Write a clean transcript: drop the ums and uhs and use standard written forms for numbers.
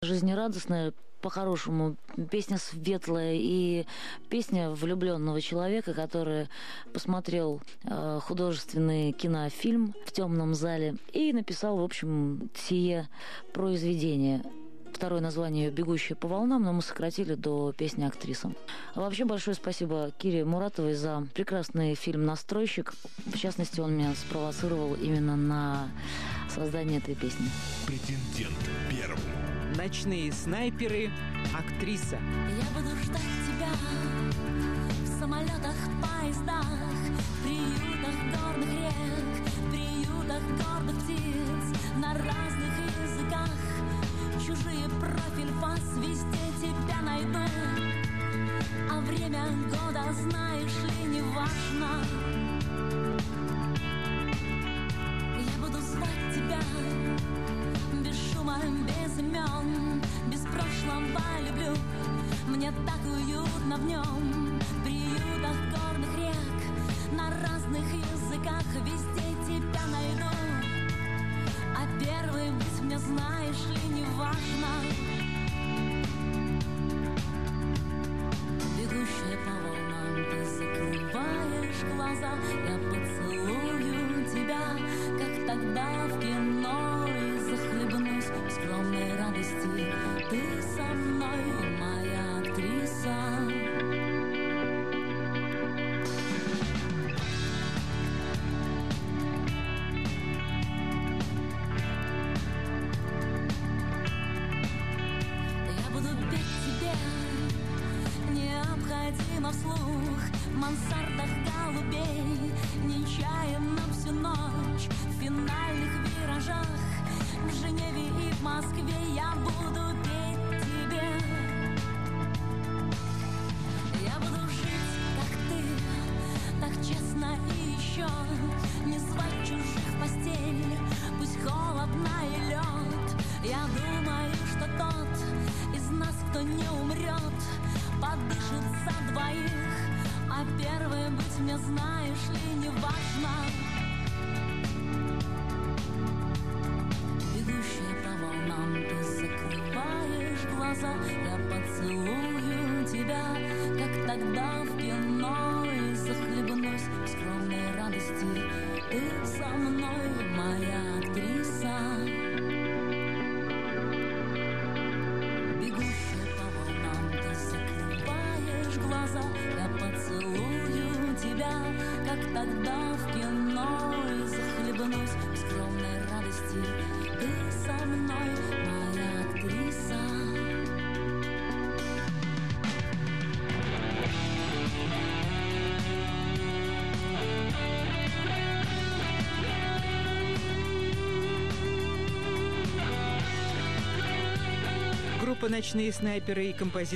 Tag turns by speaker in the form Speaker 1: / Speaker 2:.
Speaker 1: Жизнерадостная, по-хорошему, песня светлая и песня влюбленного человека, который посмотрел художественный кинофильм в темном зале и написал, в общем, сие произведение. Второе название «Бегущая по волнам», но мы сократили до песни «Актриса». А вообще большое спасибо Кире Муратовой за прекрасный фильм «Настройщик». В частности, он меня спровоцировал именно на создание этой песни.
Speaker 2: Претендент первый.
Speaker 3: Ночные снайперы. Актриса.
Speaker 4: Я буду ждать тебя в самолетах, поездах, приютах горных рек, приютах гордых птиц, на разных языках. Чужие профиль фас, везде тебя найду. А время года, знаешь ли, не важно. Я буду звать тебя без шума, без имен, без прошлого люблю. Мне так уютно в нем, в приютах горных рек, на разных языках, везде тебя найду. А первый быть мне, знаешь ли, не важно. Бегущая по волнам, ты закрываешь глаза, я поцелую тебя, как тогда в кино, и захлебнусь в скромной радости. Ты со мной, моя актриса. Вслух в мансардах голубей, нечаянно всю ночь в финальных виражах, в Женеве и в Москве я буду петь тебе. Я буду жить, как ты, так честно и еще не звать чужих в постель, пусть холодно и лед. Я думаю, что тот из нас, кто не умрет, подышит за двоих, а первый быть мне, знаешь ли, не важно. Бегущая по волнам, ты закрываешь глаза, я поцелую тебя, как тогда в кино, и захлебнусь в скромной радости. Ты со мной, моя актриса. Как тогда в кино, и захлебнусь в скромной радости. Ты со мной, моя актриса.
Speaker 3: Группа «Ночные снайперы» и композитор